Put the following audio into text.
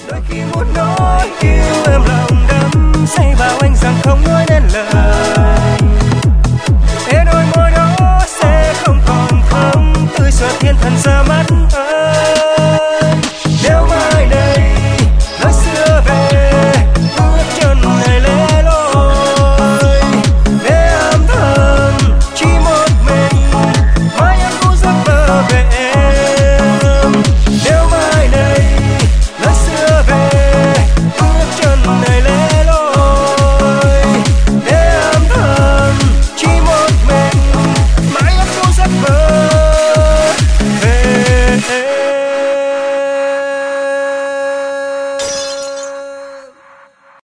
đôi khi muốn nói yêu em lòng đắm say vào anh rằng không nói nên lời, để đôi môi đó sẽ không còn thơm tươi xòa thiên thần ra mắt ơi.